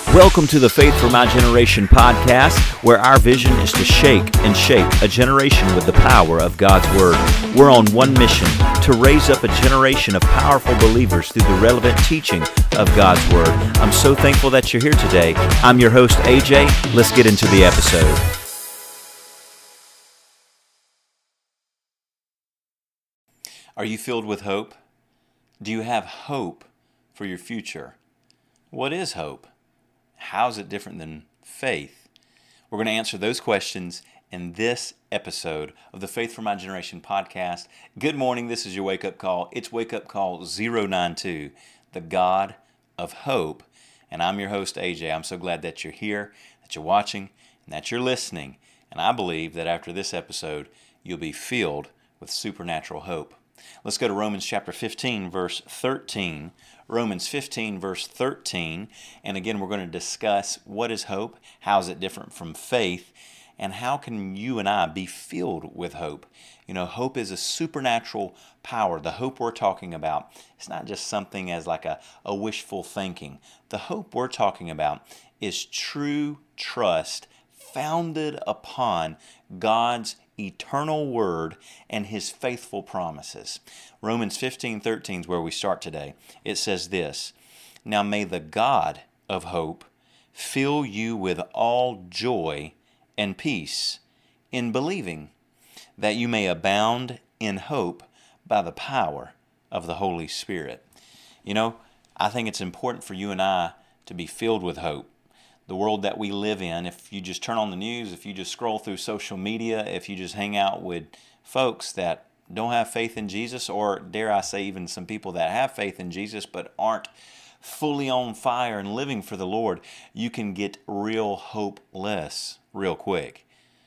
Welcome to the Faith for My Generation podcast, where our vision is to shake and shape a generation with the power of God's Word. We're on one mission, to raise up a generation of powerful believers through the relevant teaching of God's Word. I'm so thankful that you're here today. I'm your host, AJ. Let's get into the episode. Are you filled with hope? Do you have hope for your future? What is hope? How is it different than faith? We're going to answer those questions in this episode of the Faith for My Generation podcast. Good morning. This is your wake-up call. It's wake-up call 092, the God of Hope. And I'm your host, AJ. I'm so glad that you're here, that you're watching, and that you're listening. And I believe that after this episode, you'll be filled with supernatural hope. Let's go to Romans chapter 15, verse 13. Romans 15, verse 13. And again, we're going to discuss what is hope, how is it different from faith, and how can you and I be filled with hope. You know, hope is a supernatural power. The hope we're talking about, it's not just something as like a wishful thinking. The hope we're talking about is true trust founded upon God's eternal word and his faithful promises. Romans 15:13 is where we start today. It says this, "Now may the God of hope fill you with all joy and peace in believing, that you may abound in hope by the power of the Holy Spirit." You know, I think it's important for you and I to be filled with hope. The world that we live in, if you just turn on the news, if you just scroll through social media, if you just hang out with folks that don't have faith in Jesus, or dare I say even some people that have faith in Jesus but aren't fully on fire and living for the Lord, you can get real hopeless real quick.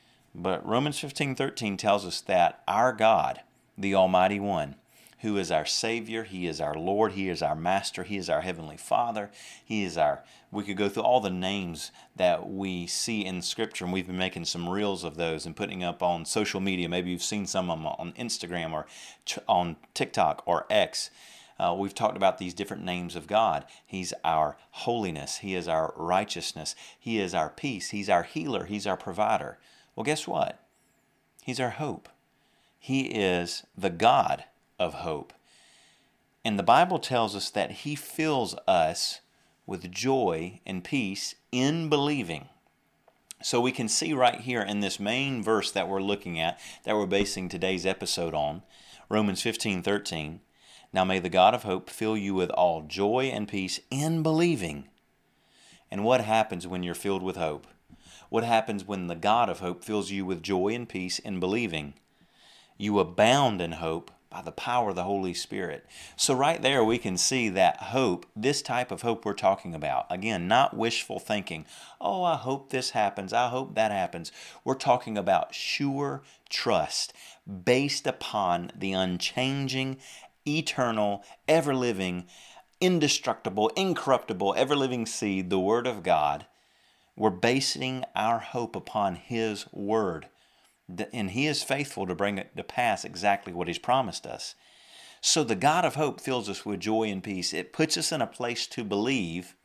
But Romans 15:13 tells us that our God, the Almighty One, who is our Savior, He is our Lord, He is our Master, He is our Heavenly Father, He is we could go through all the names that we see in Scripture, and we've been making some reels of those and putting up on social media. Maybe you've seen some of them on Instagram or on TikTok or X. We've talked about these different names of God. He's our holiness, He is our righteousness, He is our peace, He's our healer, He's our provider. Well, guess what? He's our hope. He is the God of hope. And the Bible tells us that He fills us with joy and peace in believing. So we can see right here in this main verse that we're looking at, that we're basing today's episode on, Romans 15:13, "Now may the God of hope fill you with all joy and peace in believing." And what happens when you're filled with hope? What happens when the God of hope fills you with joy and peace in believing? You abound in hope by the power of the Holy Spirit. So right there we can see that hope, this type of hope we're talking about, again, not wishful thinking, oh, I hope this happens, I hope that happens. We're talking about sure trust based upon the unchanging, eternal, ever-living, indestructible, incorruptible, ever-living seed, the Word of God. We're basing our hope upon His Word. And He is faithful to bring it to pass exactly what He's promised us. So the God of hope fills us with joy and peace. It puts us in a place to believe,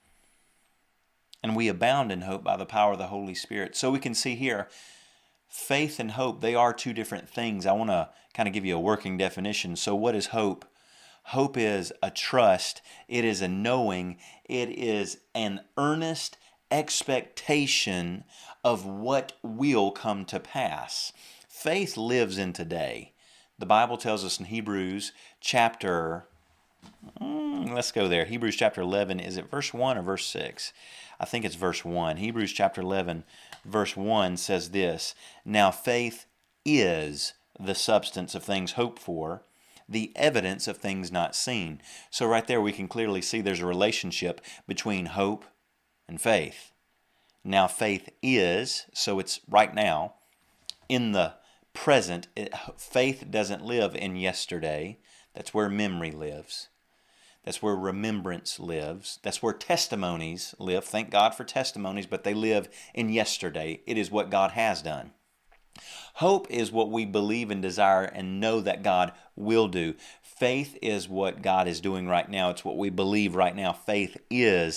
and we abound in hope by the power of the Holy Spirit. So we can see here, faith and hope, they are two different things. I want to kind of give you a working definition. So what is hope? Hope is a trust. It is a knowing. It is an earnest expectation of what will come to pass. Faith lives in today. The Bible tells us in Hebrews chapter, let's go there. Hebrews chapter 11, is it verse 1 or verse 6? I think it's verse 1. Hebrews chapter 11, verse 1 says this, "Now faith is the substance of things hoped for, the evidence of things not seen." So right there we can clearly see there's a relationship between hope and faith. Now faith is, so it's right now, in the present. Faith doesn't live in yesterday. That's where memory lives. That's where remembrance lives. That's where testimonies live. Thank God for testimonies, but they live in yesterday. It is what God has done. Hope is what we believe and desire and know that God will do. Faith is what God is doing right now. It's what we believe right now. Faith is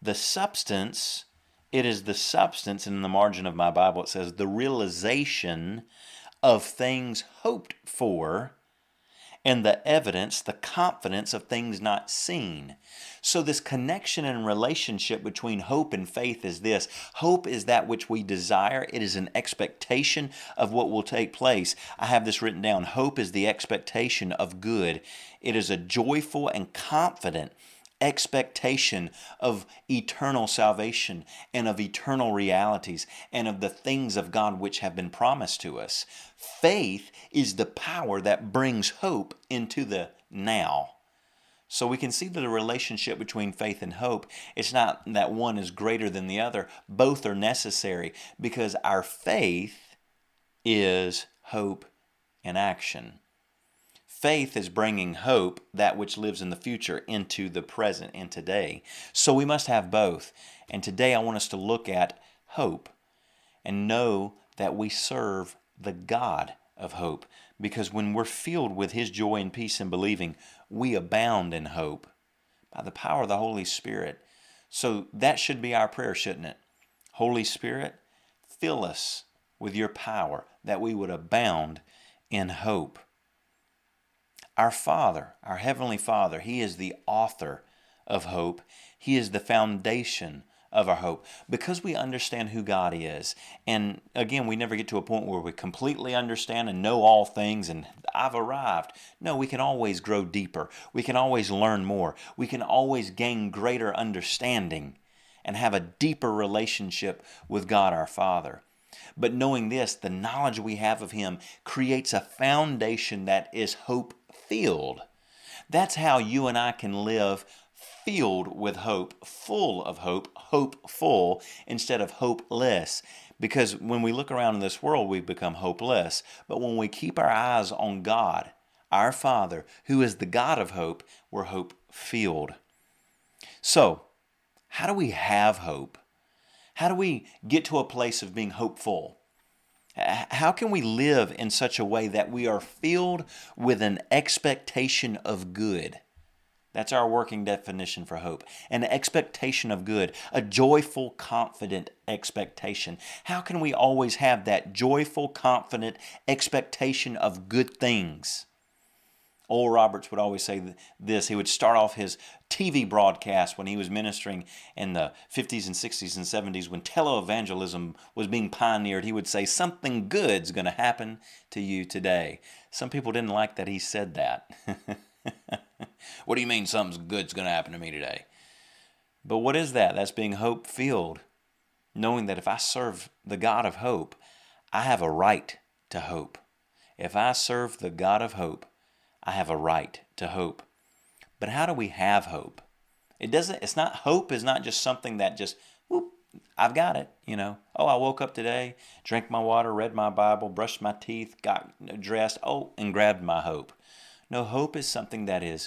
The substance, it is the substance, and in the margin of my Bible it says, the realization of things hoped for, and the evidence, the confidence of things not seen. So this connection and relationship between hope and faith is this. Hope is that which we desire. It is an expectation of what will take place. I have this written down. Hope is the expectation of good. It is a joyful and confident expectation of eternal salvation and of eternal realities and of the things of God which have been promised to us. Faith is the power that brings hope into the now. So we can see that the relationship between faith and hope, it's not that one is greater than the other. Both are necessary because our faith is hope in action. Faith is bringing hope, that which lives in the future, into the present and today. So we must have both. And today I want us to look at hope and know that we serve the God of hope. Because when we're filled with His joy and peace in believing, we abound in hope by the power of the Holy Spirit. So that should be our prayer, shouldn't it? Holy Spirit, fill us with your power that we would abound in hope. Our Father, our Heavenly Father, He is the author of hope. He is the foundation of our hope. Because we understand who God is, and again, we never get to a point where we completely understand and know all things and I've arrived. No, we can always grow deeper. We can always learn more. We can always gain greater understanding and have a deeper relationship with God our Father. But knowing this, the knowledge we have of Him creates a foundation that is hope-filled. That's how you and I can live filled with hope, full of hope, hopeful instead of hopeless. Because when we look around in this world, we become hopeless. But when we keep our eyes on God, our Father, who is the God of hope, we're hope-filled. So, how do we have hope? How do we get to a place of being hopeful? How can we live in such a way that we are filled with an expectation of good? That's our working definition for hope. An expectation of good, a joyful, confident expectation. How can we always have that joyful, confident expectation of good things? Oral Roberts would always say this. He would start off his TV broadcast when he was ministering in the 50s and 60s and 70s when televangelism was being pioneered. He would say, something good's going to happen to you today. Some people didn't like that he said that. What do you mean something good's going to happen to me today? But what is that? That's being hope-filled. Knowing that if I serve the God of hope, I have a right to hope. If I serve the God of hope, I have a right to hope. But how do we have hope? Hope is not just something that just, whoop, I've got it, Oh, I woke up today, drank my water, read my Bible, brushed my teeth, got dressed, and grabbed my hope. No, hope is something that is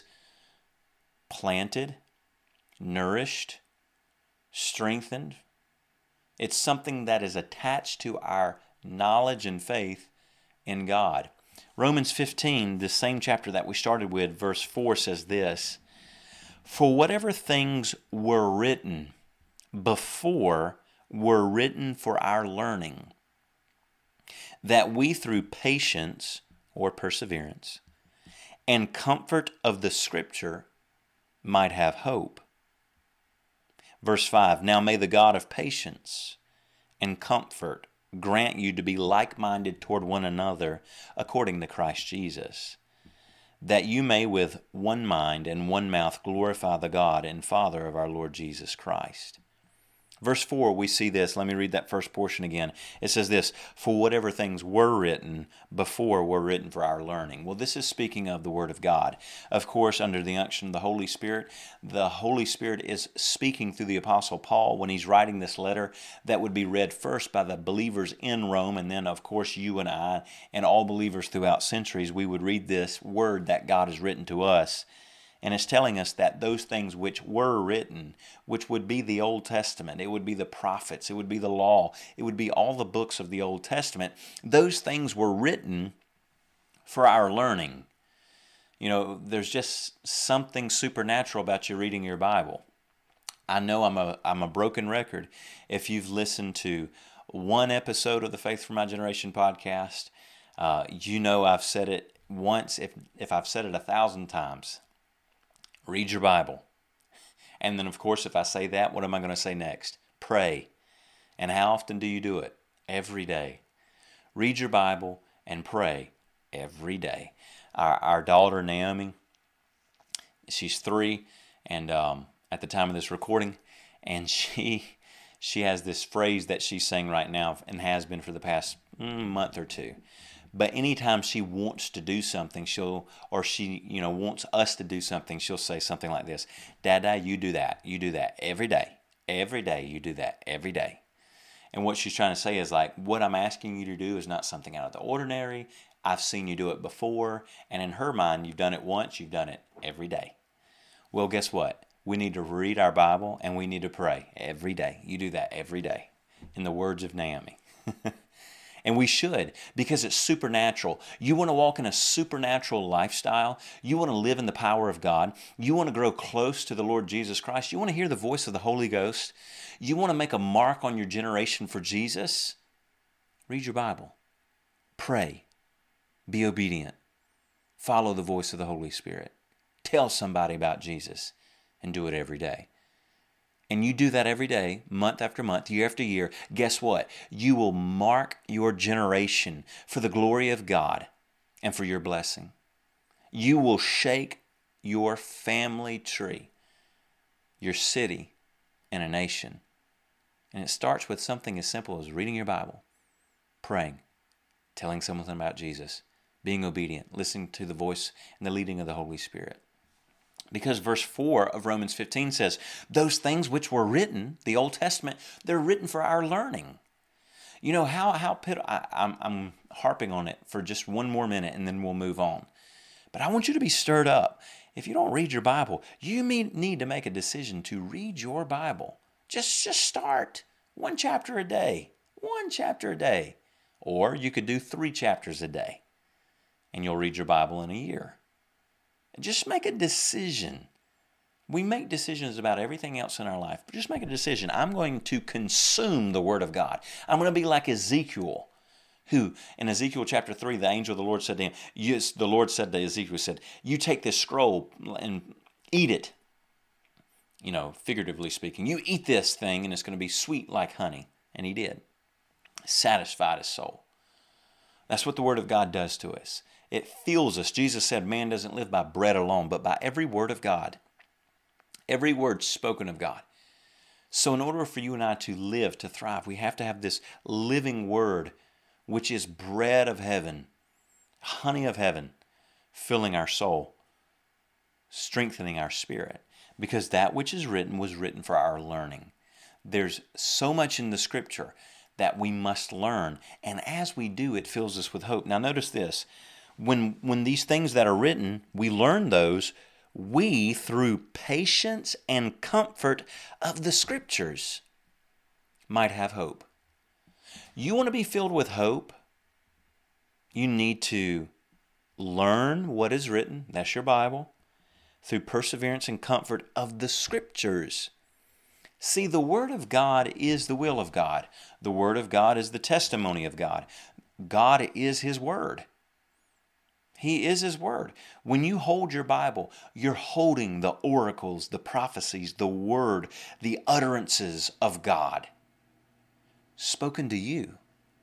planted, nourished, strengthened. It's something that is attached to our knowledge and faith in God. Romans 15, the same chapter that we started with, verse 4 says this, "For whatever things were written before were written for our learning, that we through patience or perseverance and comfort of the Scripture might have hope." Verse 5, "Now may the God of patience and comfort grant you to be like-minded toward one another according to Christ Jesus, that you may with one mind and one mouth glorify the God and Father of our Lord Jesus Christ." Verse 4, we see this. Let me read that first portion again. It says this, "For whatever things were written before were written for our learning." Well, this is speaking of the Word of God. Of course, under the unction of the Holy Spirit is speaking through the Apostle Paul when he's writing this letter that would be read first by the believers in Rome, and then, of course, you and I and all believers throughout centuries, we would read this word that God has written to us. And it's telling us that those things which were written, which would be the Old Testament, it would be the prophets, it would be the law, it would be all the books of the Old Testament, those things were written for our learning. There's just something supernatural about you reading your Bible. I know I'm a broken record. If you've listened to one episode of the Faith for My Generation podcast, you know I've said it once. If I've said it 1,000 times, read your Bible. And then, of course, if I say that, what am I going to say next? Pray. And how often do you do it? Every day. Read your Bible and pray every day. Our daughter, Naomi, she's 3, and at the time of this recording, and she has this phrase that she's saying right now and has been for the past month or two. But anytime she wants to do something, she wants us to do something, she'll say something like this: Dada, you do that. You do that every day. Every day you do that. Every day. And what she's trying to say is like, what I'm asking you to do is not something out of the ordinary. I've seen you do it before. And in her mind, you've done it once, you've done it every day. Well, guess what? We need to read our Bible and we need to pray every day. You do that every day, in the words of Naomi. And we should, because it's supernatural. You want to walk in a supernatural lifestyle. You want to live in the power of God. You want to grow close to the Lord Jesus Christ. You want to hear the voice of the Holy Ghost. You want to make a mark on your generation for Jesus. Read your Bible. Pray. Be obedient. Follow the voice of the Holy Spirit. Tell somebody about Jesus, and do it every day. And you do that every day, month after month, year after year, guess what? You will mark your generation for the glory of God and for your blessing. You will shake your family tree, your city, and a nation. And it starts with something as simple as reading your Bible, praying, telling someone about Jesus, being obedient, listening to the voice and the leading of the Holy Spirit. Because verse 4 of Romans 15 says, those things which were written, the Old Testament, they're written for our learning. You know, I'm harping on it for just one more minute and then we'll move on. But I want you to be stirred up. If you don't read your Bible, you need to make a decision to read your Bible. Just start one chapter a day. One chapter a day. Or you could do 3 chapters a day. And you'll read your Bible in a year. Just make a decision. We make decisions about everything else in our life, but just make a decision. I'm going to consume the Word of God. I'm going to be like Ezekiel, who in Ezekiel chapter 3, the angel of the Lord said to him, yes, the Lord said to Ezekiel, said, you take this scroll and eat it. You know, figuratively speaking, you eat this thing and it's going to be sweet like honey. And he did. Satisfied his soul. That's what the Word of God does to us. It fills us. Jesus said, man doesn't live by bread alone, but by every word of God. Every word spoken of God. So in order for you and I to live, to thrive, we have to have this living word, which is bread of heaven, honey of heaven, filling our soul, strengthening our spirit. Because that which is written was written for our learning. There's so much in the Scripture that we must learn. And as we do, it fills us with hope. Now notice this. When these things that are written, we learn those, we, through patience and comfort of the Scriptures, might have hope. You want to be filled with hope? You need to learn what is written, that's your Bible, through perseverance and comfort of the Scriptures. See, the Word of God is the will of God. The Word of God is the testimony of God. God is His Word. He is His Word. When you hold your Bible, you're holding the oracles, the prophecies, the Word, the utterances of God spoken to you.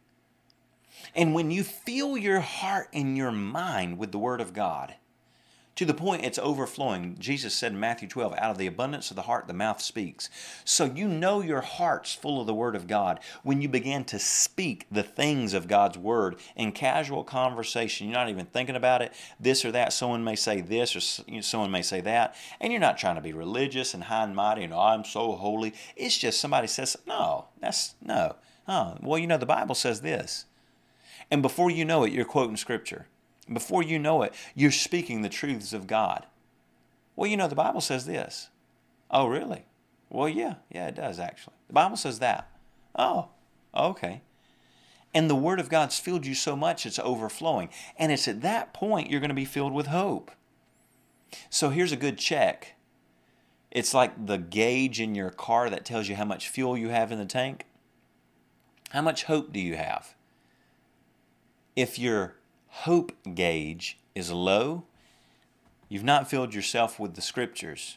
And when you fill your heart and your mind with the Word of God, to the point it's overflowing. Jesus said in Matthew 12, out of the abundance of the heart, the mouth speaks. So you know your heart's full of the Word of God when you begin to speak the things of God's Word in casual conversation. You're not even thinking about it, this or that. Someone may say this or someone may say that. And you're not trying to be religious and high and mighty and, oh, I'm so holy. It's just somebody says, no. Oh, well, you know, the Bible says this. And before you know it, you're quoting Scripture. Before you know it, you're speaking the truths of God. Well, you know, the Bible says this. Oh, really? Well, yeah, it does actually. The Bible says that. Oh, okay. And the Word of God's filled you so much it's overflowing. And it's at that point you're going to be filled with hope. So here's a good check. It's like the gauge in your car that tells you how much fuel you have in the tank. How much hope do you have? If your hope gauge is low, you've not filled yourself with the Scriptures.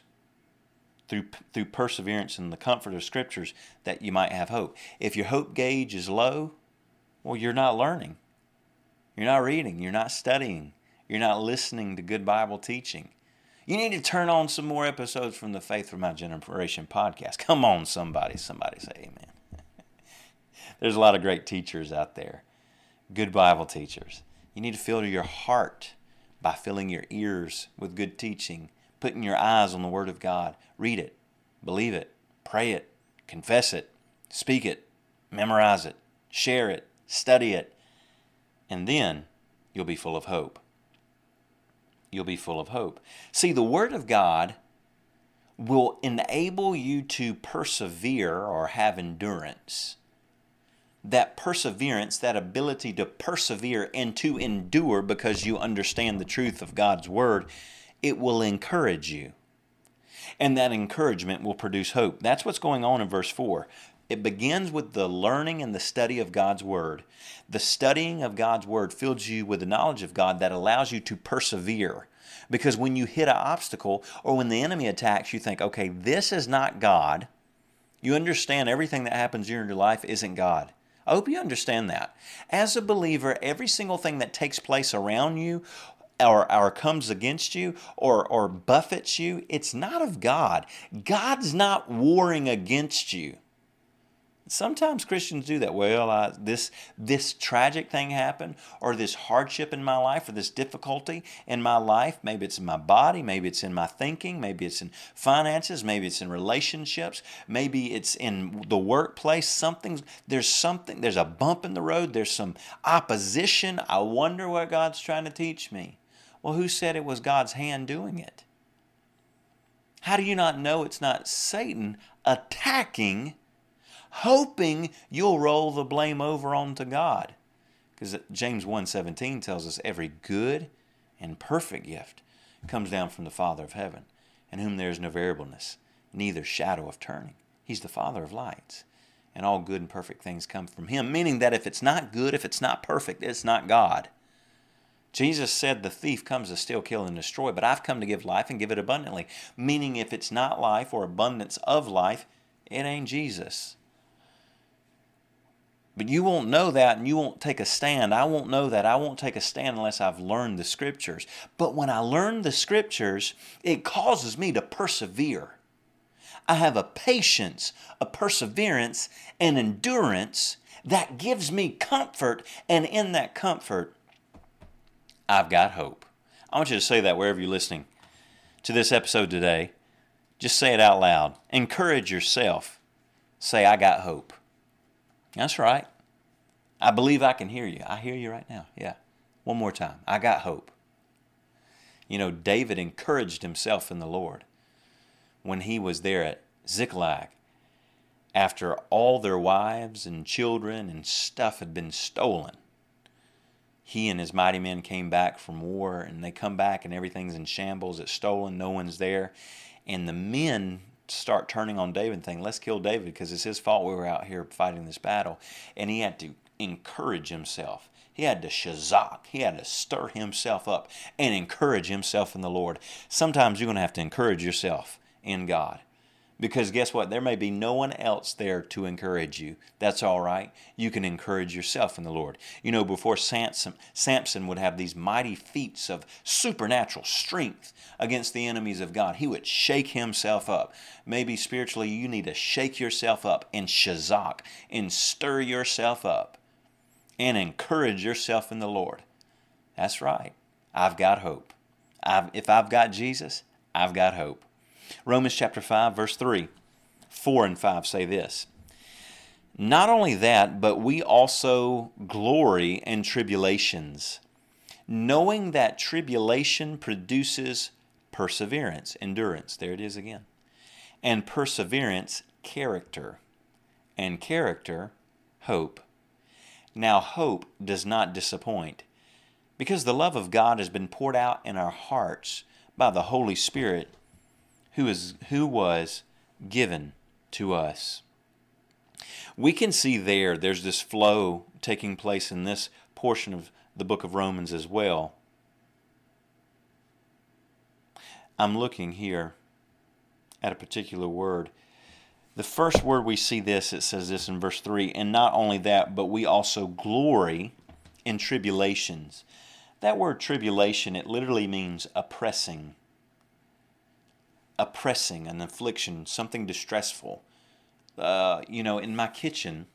Through perseverance and the comfort of Scriptures, that you might have hope. If your hope gauge is low, well, you're not learning. You're not reading. You're not studying. You're not listening to good Bible teaching. You need to turn on some more episodes from the Faith for My Generation podcast. Come on, somebody. Somebody say amen. There's a lot of great teachers out there. Good Bible teachers. You need to fill your heart by filling your ears with good teaching, putting your eyes on the Word of God. Read it, believe it, pray it, confess it, speak it, memorize it, share it, study it, and then you'll be full of hope. You'll be full of hope. See, the Word of God will enable you to persevere or have endurance. That perseverance, that ability to persevere and to endure because you understand the truth of God's Word, it will encourage you. And that encouragement will produce hope. That's what's going on in verse 4. It begins with the learning and the study of God's Word. The studying of God's Word fills you with the knowledge of God that allows you to persevere. Because when you hit an obstacle or when the enemy attacks, you think, okay, this is not God. You understand everything that happens in your life isn't God. I hope you understand that. As a believer, every single thing that takes place around you or comes against you or buffets you, it's not of God. God's not warring against you. Sometimes Christians do that. Well, this tragic thing happened, or this hardship in my life, or this difficulty in my life. Maybe it's in my body, maybe it's in my thinking, maybe it's in finances, maybe it's in relationships, maybe it's in the workplace. There's a bump in the road, there's some opposition. I wonder what God's trying to teach me. Well, who said it was God's hand doing it? How do you not know it's not Satan attacking, hoping you'll roll the blame over onto God? Because James 1:17 tells us every good and perfect gift comes down from the Father of heaven, in whom there is no variableness, neither shadow of turning. He's the Father of lights, and all good and perfect things come from Him, meaning that if it's not good, if it's not perfect, it's not God. Jesus said the thief comes to steal, kill, and destroy, but I've come to give life and give it abundantly, meaning if it's not life or abundance of life, it ain't Jesus. But you won't know that, and you won't take a stand. I won't know that. I won't take a stand unless I've learned the Scriptures. But when I learn the Scriptures, it causes me to persevere. I have a patience, a perseverance, an endurance that gives me comfort, and in that comfort, I've got hope. I want you to say that wherever you're listening to this episode today. Just say it out loud. Encourage yourself. Say, I got hope. That's right. I believe I can hear you. I hear you right now. Yeah. One more time. I got hope. You know, David encouraged himself in the Lord when he was there at Ziklag after all their wives and children and stuff had been stolen. He and his mighty men came back from war, and they come back and everything's in shambles. It's stolen. No one's there. And the men start turning on David and thinking, let's kill David because it's his fault we were out here fighting this battle. And he had to encourage himself. He had to shazak. He had to stir himself up and encourage himself in the Lord. Sometimes you're going to have to encourage yourself in God. Because guess what? There may be no one else there to encourage you. That's all right. You can encourage yourself in the Lord. You know, before Samson would have these mighty feats of supernatural strength against the enemies of God, he would shake himself up. Maybe spiritually you need to shake yourself up and shazak and stir yourself up and encourage yourself in the Lord. That's right. I've got hope. If I've got Jesus, I've got hope. Romans chapter 5, verse 3, 4 and 5 say this. Not only that, but we also glory in tribulations, knowing that tribulation produces perseverance, endurance. There it is again. And perseverance, character. And character, hope. Now hope does not disappoint, because the love of God has been poured out in our hearts by the Holy Spirit who was given to us. We can see there's this flow taking place in this portion of the book of Romans as well. I'm looking here at a particular word. The first word we see this, it says this in verse 3, and not only that, but we also glory in tribulations. That word tribulation, it literally means oppressing. Oppressing, an affliction, something distressful. In my kitchen,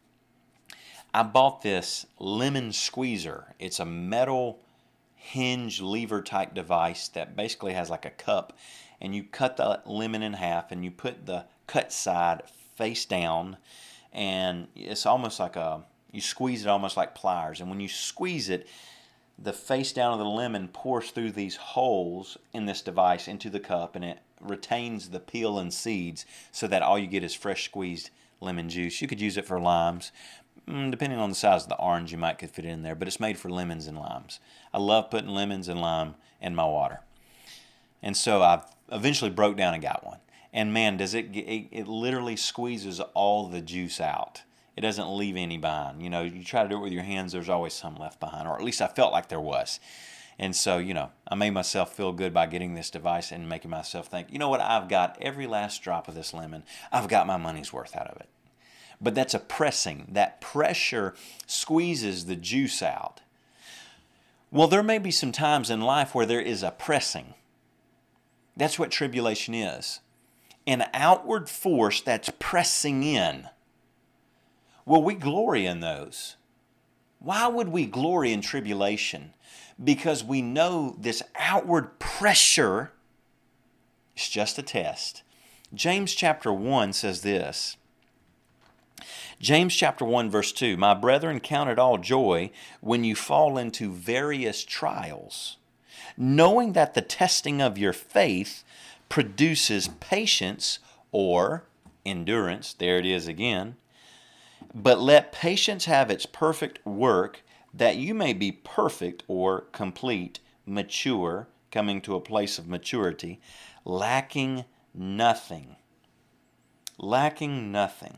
I bought this lemon squeezer. It's a metal hinge lever type device that basically has like a cup, and you cut the lemon in half and you put the cut side face down, and it's almost like you squeeze it almost like pliers, and when you squeeze it, the face down of the lemon pours through these holes in this device into the cup, and it retains the peel and seeds so that all you get is fresh squeezed lemon juice. You could use it for limes. Depending on the size of the orange, you might could fit it in there, but it's made for lemons and limes. I love putting lemons and lime in my water. And so I eventually broke down and got one. And man, does it literally squeezes all the juice out. It doesn't leave any behind. You try to do it with your hands, there's always some left behind, or at least I felt like there was. And so, I made myself feel good by getting this device and making myself think, you know what, I've got every last drop of this lemon. I've got my money's worth out of it. But that's a pressing. That pressure squeezes the juice out. Well, there may be some times in life where there is a pressing. That's what tribulation is. An outward force that's pressing in. Well, we glory in those. Why would we glory in tribulation? Because we know this outward pressure is just a test. James chapter 1 says this. James chapter 1 verse 2, my brethren, count it all joy when you fall into various trials, knowing that the testing of your faith produces patience or endurance. There it is again. But let patience have its perfect work, that you may be perfect or complete, mature, coming to a place of maturity, lacking nothing. Lacking nothing.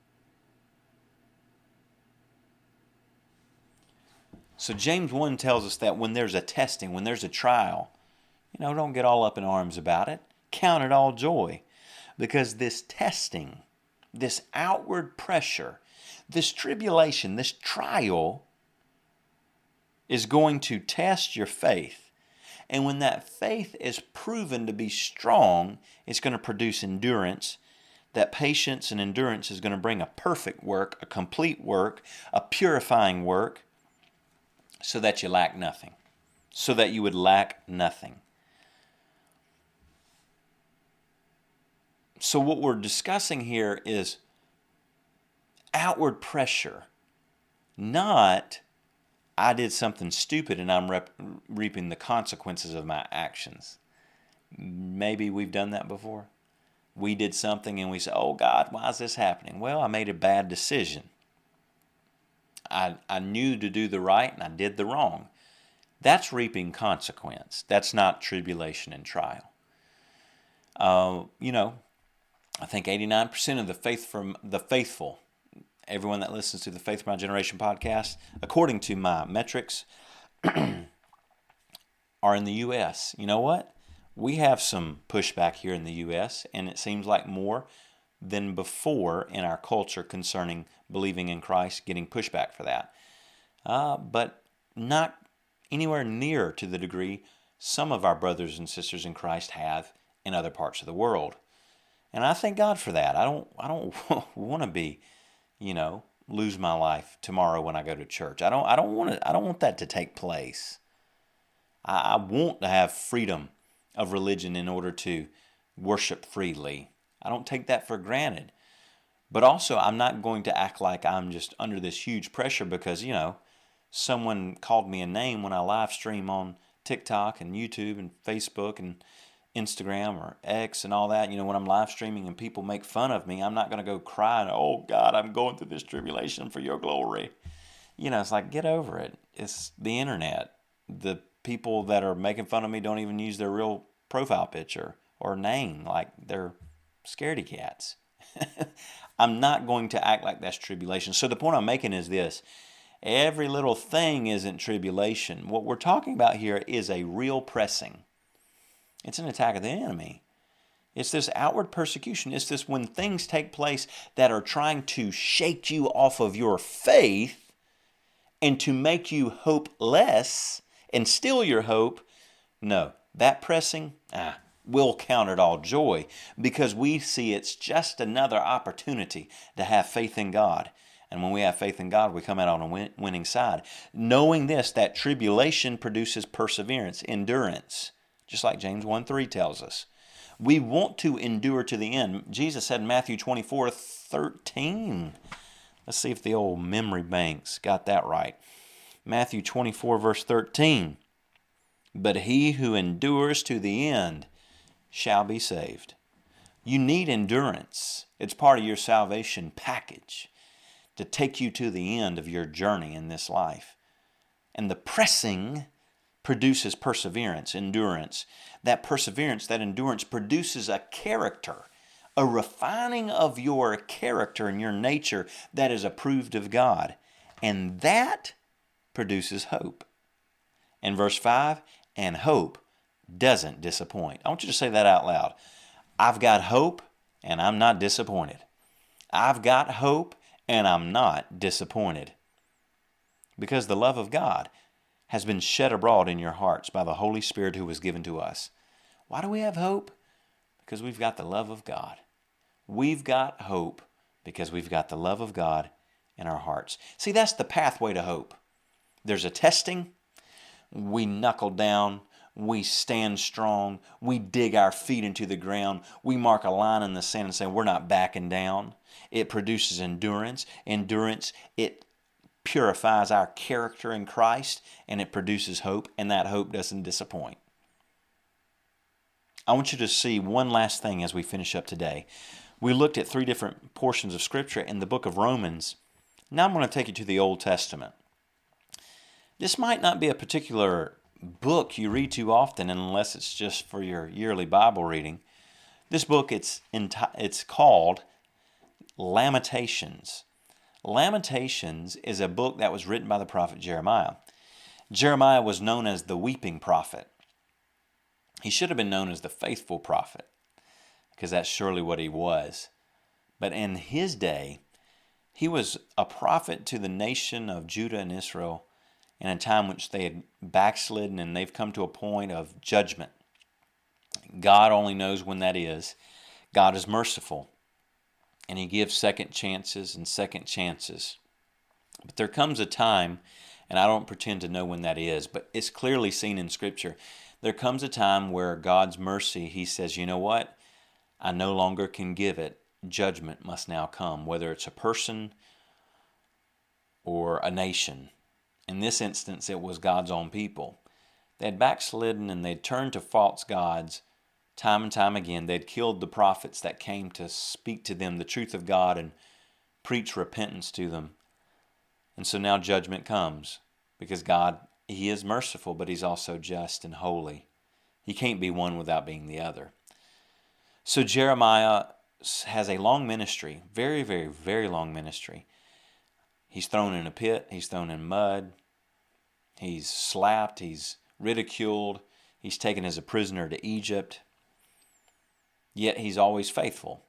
So James 1 tells us that when there's a testing, when there's a trial, don't get all up in arms about it. Count it all joy. Because this testing, this outward pressure, this tribulation, this trial is going to test your faith. And when that faith is proven to be strong, it's going to produce endurance. That patience and endurance is going to bring a perfect work, a complete work, a purifying work, so that you lack nothing. So that you would lack nothing. So what we're discussing here is outward pressure, not I did something stupid and I'm reaping the consequences of my actions. Maybe we've done that before. We did something and we say, oh God, why is this happening? Well, I made a bad decision. I knew to do the right and I did the wrong. That's reaping consequence. That's not tribulation and trial. I think 89% of the faithful, everyone that listens to the Faith for My Generation podcast, according to my metrics, are in the U.S. You know what? We have some pushback here in the U.S., and it seems like more than before in our culture concerning believing in Christ, getting pushback for that. But not anywhere near to the degree some of our brothers and sisters in Christ have in other parts of the world. And I thank God for that. I don't want to be, lose my life tomorrow when I go to church. I don't want that to take place. I want to have freedom of religion in order to worship freely. I don't take that for granted. But also, I'm not going to act like I'm just under this huge pressure because, someone called me a name when I live stream on TikTok and YouTube and Facebook and Instagram or X and all that. When I'm live streaming and people make fun of me, I'm not going to go crying, oh God, I'm going through this tribulation for your glory. It's like, get over it. It's the internet. The people that are making fun of me don't even use their real profile picture or neighing like they're scaredy cats. I'm not going to act like that's tribulation. So the point I'm making is this. Every little thing isn't tribulation. What we're talking about here is a real pressing. It's an attack of the enemy. It's this outward persecution. It's this when things take place that are trying to shake you off of your faith and to make you hope less and steal your hope. No, that pressing, we'll count it all joy because we see it's just another opportunity to have faith in God. And when we have faith in God, we come out on a winning side. Knowing this, that tribulation produces perseverance, endurance, just like James 1:3 tells us. We want to endure to the end. Jesus said in Matthew 24:13. Let's see if the old memory banks got that right. Matthew 24, verse 13. But he who endures to the end shall be saved. You need endurance. It's part of your salvation package to take you to the end of your journey in this life. And the pressing produces perseverance, endurance. That perseverance, that endurance produces a character, a refining of your character and your nature that is approved of God. And that produces hope. In verse 5, and hope doesn't disappoint. I want you to say that out loud. I've got hope and I'm not disappointed. I've got hope and I'm not disappointed. Because the love of God has been shed abroad in your hearts by the Holy Spirit who was given to us. Why do we have hope? Because we've got the love of God. We've got hope because we've got the love of God in our hearts. See, that's the pathway to hope. There's a testing. We knuckle down. We stand strong. We dig our feet into the ground. We mark a line in the sand and say, we're not backing down. It produces endurance. Endurance, it purifies our character in Christ, and it produces hope, and that hope doesn't disappoint. I want you to see one last thing as we finish up today. We looked at 3 different portions of Scripture in the book of Romans. Now I'm going to take you to the Old Testament. This might not be a particular book you read too often unless it's just for your yearly Bible reading. This book, it's called Lamentations. Lamentations is a book that was written by the prophet Jeremiah. Jeremiah was known as the weeping prophet. He should have been known as the faithful prophet, because that's surely what he was. But in his day, he was a prophet to the nation of Judah and Israel in a time which they had backslidden and they've come to a point of judgment. God only knows when that is. God is merciful, and He gives second chances and second chances. But there comes a time, and I don't pretend to know when that is, but it's clearly seen in Scripture. There comes a time where God's mercy, He says, you know what? I no longer can give it. Judgment must now come, whether it's a person or a nation. In this instance, it was God's own people. They had backslidden and they'd turned to false gods time and time again. They'd killed the prophets that came to speak to them the truth of God and preach repentance to them. And so now judgment comes because God, He is merciful, but He's also just and holy. He can't be one without being the other. So Jeremiah has a long ministry, very, very, very long ministry. He's thrown in a pit. He's thrown in mud. He's slapped. He's ridiculed. He's taken as a prisoner to Egypt. Yet he's always faithful.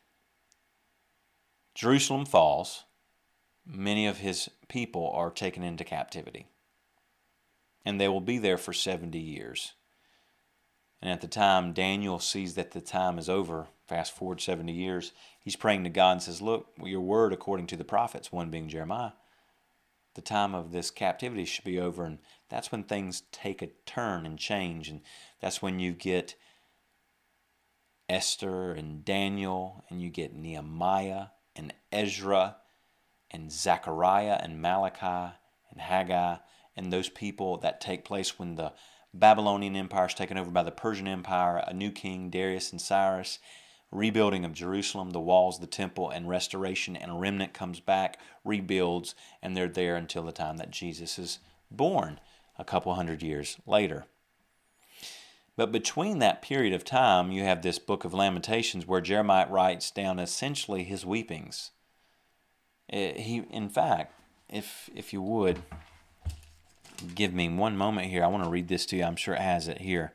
Jerusalem falls. Many of his people are taken into captivity. And they will be there for 70 years. And at the time Daniel sees that the time is over, fast forward 70 years, he's praying to God and says, look, your word according to the prophets, one being Jeremiah, the time of this captivity should be over. And that's when things take a turn and change. And that's when you get Esther and Daniel, and you get Nehemiah and Ezra and Zechariah and Malachi and Haggai, and those people that take place when the Babylonian Empire is taken over by the Persian Empire, a new king, Darius and Cyrus, rebuilding of Jerusalem, the walls, the temple, and restoration, and a remnant comes back, rebuilds, and they're there until the time that Jesus is born, a couple hundred years later. But between that period of time, you have this book of Lamentations where Jeremiah writes down essentially his weepings. In fact, if you would, give me one moment here. I want to read this to you. I'm sure it has it here.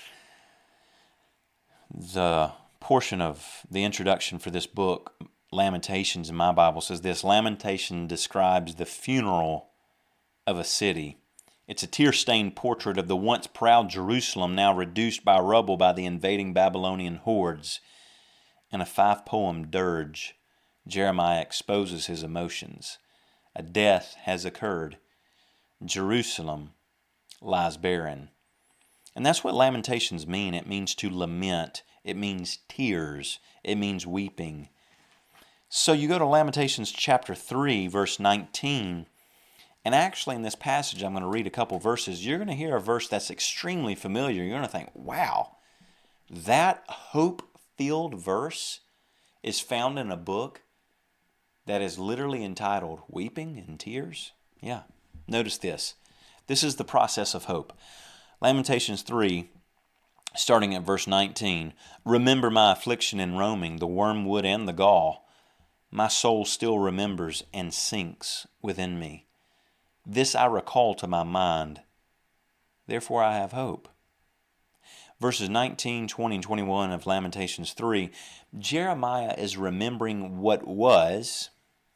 The portion of the introduction for this book, Lamentations, in my Bible says this: Lamentation describes the funeral of a city. It's a tear-stained portrait of the once proud Jerusalem, now reduced by rubble by the invading Babylonian hordes. In a 5-poem dirge, Jeremiah exposes his emotions. A death has occurred. Jerusalem lies barren. And that's what Lamentations mean. It means to lament. It means tears. It means weeping. So you go to Lamentations chapter 3, verse 19, and actually in this passage, I'm going to read a couple verses. You're going to hear a verse that's extremely familiar. You're going to think, wow, that hope-filled verse is found in a book that is literally entitled Weeping and Tears? Yeah. Notice this. This is the process of hope. Lamentations 3, starting at verse 19. Remember my affliction in roaming, the wormwood and the gall. My soul still remembers and sinks within me. This I recall to my mind. Therefore I have hope. Verses 19, 20, and 21 of Lamentations 3, Jeremiah is remembering what was,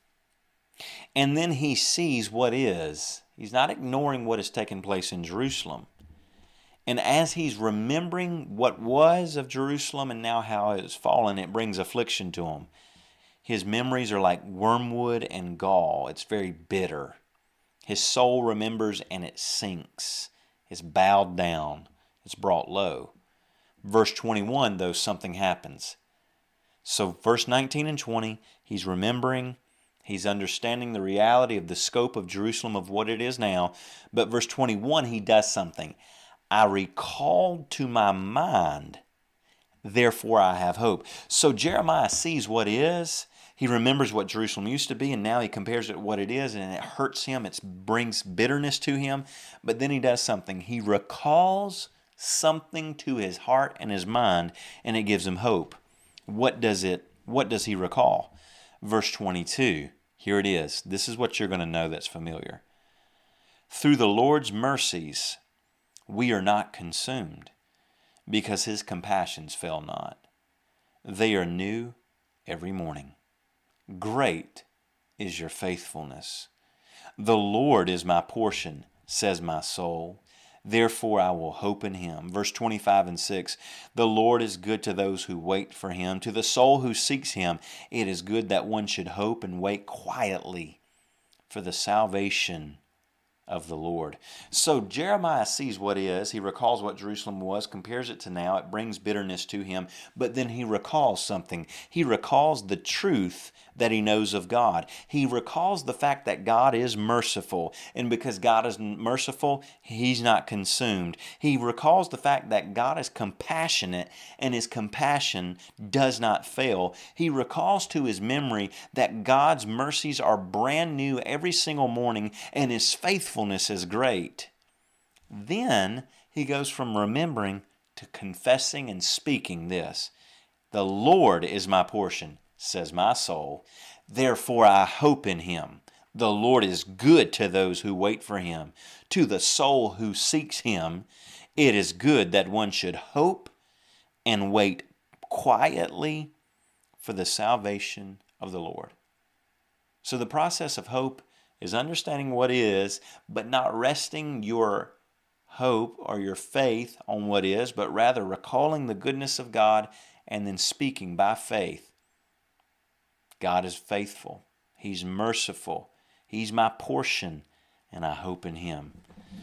and then he sees what is. He's not ignoring what has taken place in Jerusalem. And as he's remembering what was of Jerusalem and now how it has fallen, it brings affliction to him. His memories are like wormwood and gall. It's very bitter. His soul remembers and it sinks. It's bowed down. It's brought low. Verse 21, though, something happens. So verse 19 and 20, he's remembering. He's understanding the reality of the scope of Jerusalem, of what it is now. But verse 21, he does something. I recalled to my mind, therefore I have hope. So Jeremiah sees what is. He remembers what Jerusalem used to be, and now he compares it to what it is, and it hurts him. It brings bitterness to him. But then he does something. He recalls something to his heart and his mind, and it gives him hope. What does he recall? Verse 22. Here it is. This is what you're going to know that's familiar. Through the Lord's mercies, we are not consumed, because his compassions fail not. They are new every morning. Great is your faithfulness. The Lord is my portion, says my soul. Therefore I will hope in him. Verse 25 and 6. The Lord is good to those who wait for him. To the soul who seeks him, it is good that one should hope and wait quietly for the salvation of the Lord. So Jeremiah sees what is. He recalls what Jerusalem was, compares it to now. It brings bitterness to him. But then he recalls something. He recalls the truth that he knows of God. He recalls the fact that God is merciful. And because God is merciful, he's not consumed. He recalls the fact that God is compassionate and his compassion does not fail. He recalls to his memory that God's mercies are brand new every single morning and his faithfulness is great. Then he goes from remembering to confessing and speaking this. The Lord is my portion, says my soul. Therefore I hope in him. The Lord is good to those who wait for him. To the soul who seeks him, it is good that one should hope and wait quietly for the salvation of the Lord. So the process of hope is understanding what is, but not resting your hope or your faith on what is, but rather recalling the goodness of God and then speaking by faith. God is faithful. He's merciful. He's my portion, and I hope in him.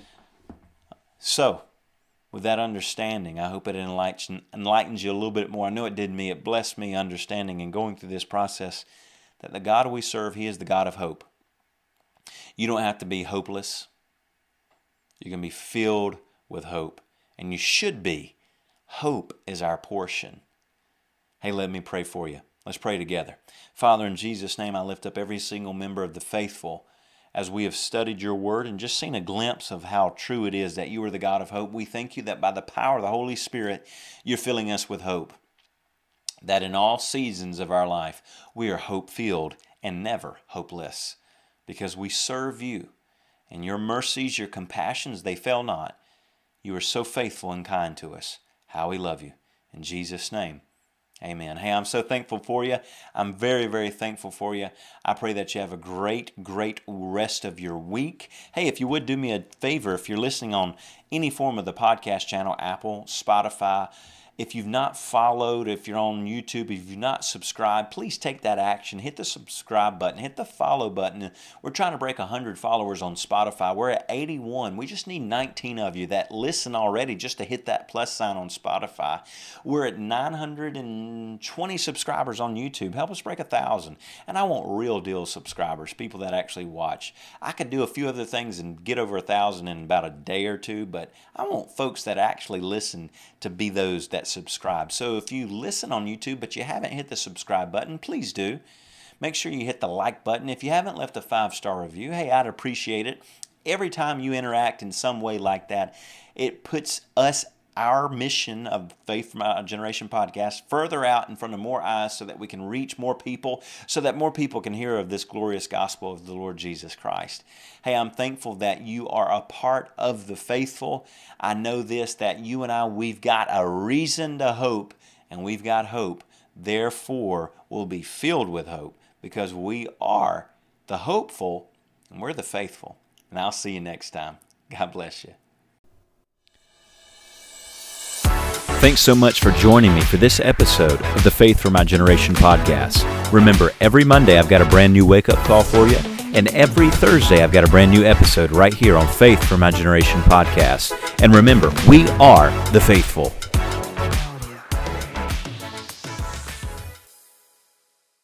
So, with that understanding, I hope it enlightens you a little bit more. I know it did me. It blessed me understanding and going through this process that the God we serve, he is the God of hope. You don't have to be hopeless. You can be filled with hope, and you should be. Hope is our portion. Hey, let me pray for you. Let's pray together. Father, in Jesus' name, I lift up every single member of the faithful as we have studied your word and just seen a glimpse of how true it is that you are the God of hope. We thank you that by the power of the Holy Spirit, you're filling us with hope. That in all seasons of our life, we are hope-filled and never hopeless, because we serve you. And your mercies, your compassions, they fail not. You are so faithful and kind to us. How we love you. In Jesus' name, amen. Hey, I'm so thankful for you. I'm very, very thankful for you. I pray that you have a great, great rest of your week. Hey, if you would do me a favor, if you're listening on any form of the podcast channel, Apple, Spotify, if you've not followed, if you're on YouTube, if you've not subscribed, please take that action. Hit the subscribe button. Hit the follow button. We're trying to break 100 followers on Spotify. We're at 81. We just need 19 of you that listen already just to hit that plus sign on Spotify. We're at 920 subscribers on YouTube. Help us break 1,000. And I want real deal subscribers, people that actually watch. I could do a few other things and get over 1,000 in about a day or two, but I want folks that actually listen to be those that subscribe. So if you listen on YouTube but you haven't hit the subscribe button, please do. Make sure you hit the like button. If you haven't left a 5-star review, hey, I'd appreciate it. Every time you interact in some way like that, it puts our mission of Faith from Our Generation podcast further out in front of more eyes so that we can reach more people, so that more people can hear of this glorious gospel of the Lord Jesus Christ. Hey, I'm thankful that you are a part of the faithful. I know this, that you and I, we've got a reason to hope, and we've got hope. Therefore, we'll be filled with hope because we are the hopeful and we're the faithful. And I'll see you next time. God bless you. Thanks so much for joining me for this episode of the Faith for My Generation podcast. Remember, every Monday I've got a brand new wake-up call for you, and every Thursday I've got a brand new episode right here on Faith for My Generation podcast. And remember, we are the faithful.